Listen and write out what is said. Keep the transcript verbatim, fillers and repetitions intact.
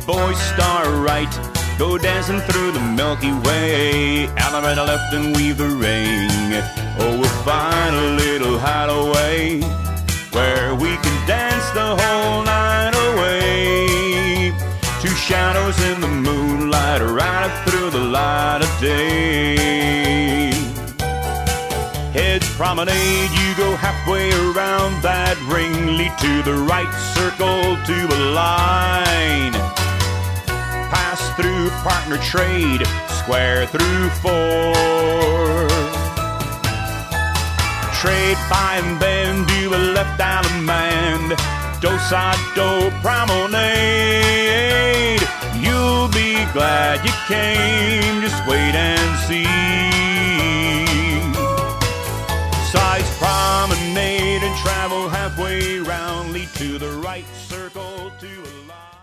boys start right, go dancing through the Milky Way. Elevator left and weave the ring. Oh, we'll find a little hideaway where we can dance the whole night away. Two shadows in the moonlight, right through the light of day. Hedge promenade, you go halfway around that ring. Lead to the right, circle to a line. Pass through partner trade, square through four. Trade by and then do a left out of man. Do side do promenade. You'll be glad you came, just wait and see. Size promenade and travel halfway round. Lead to the right, circle to a line.